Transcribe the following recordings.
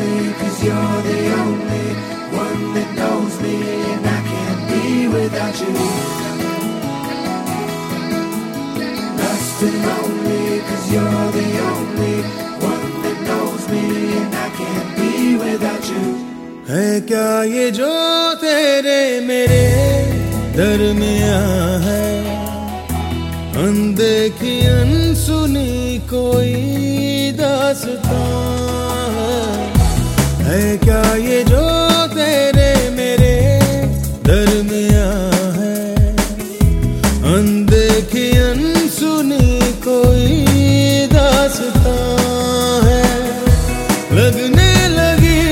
lonely 'cause you're the only one that knows me, and I can't be without you. Lost and lonely 'cause you're the only one that knows me, and I can't be without you. है क्या ये जो तेरे मेरे दरमियां है, अनदेखी अनसुनी कोई दास्तां है क्या ये जो तेरे मेरे दरमियां है, अनदेखी अनसुनी कोई दास्तां है। लगने लगी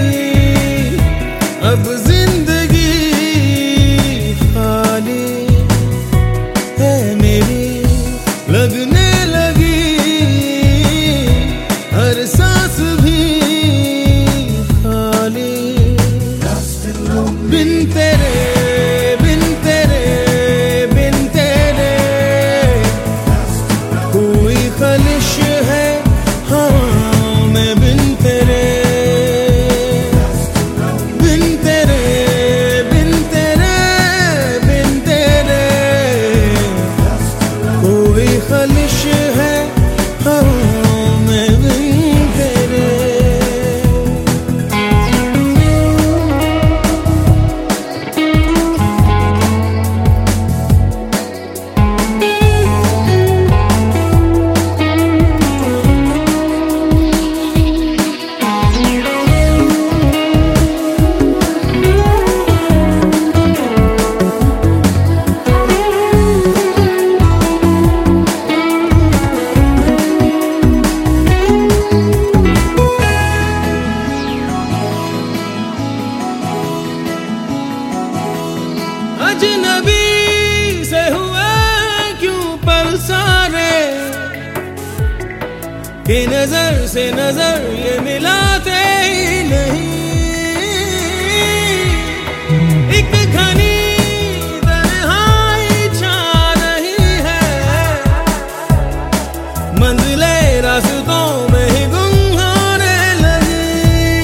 अब जिंदगी खाली है मेरी, लगने लगी हर सांस भी खाली। बिन तेरे बिन तेरे बिन तेरे कोई खलिश है हाँ मैं बिन तेरे, बिन तेरे बिन तेरे बिन तेरे कोई खलिश है हाँ मैं बिन तेरे। अजनबी से हुआ क्यों पल सारे, कि नजर से नजर ये मिलाते ही नहीं। एक घनी तन्हाई छा रही है, मंजिले रास्तों में ही गुम होने लगी।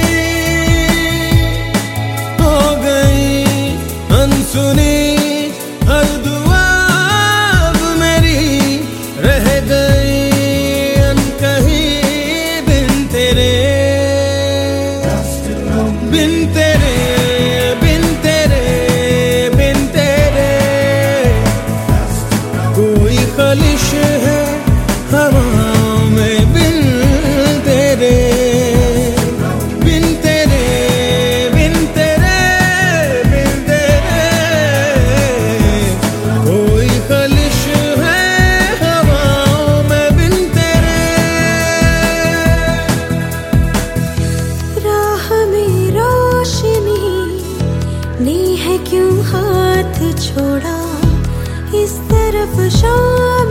हो गई अनसुनी हर दुआ अब मेरी, रह गई अनकही बिन तेरे, बिन तेरे बिन तेरे बिन तेरे कोई खलिश है हवा में बिन तेरे, बिन तेरे बिन तेरे बिन तेरे कोई खलिश है हवा में बिन तेरे। राह में रोशनी ने है क्यों हाथ छोड़ा, इस तरफ शाम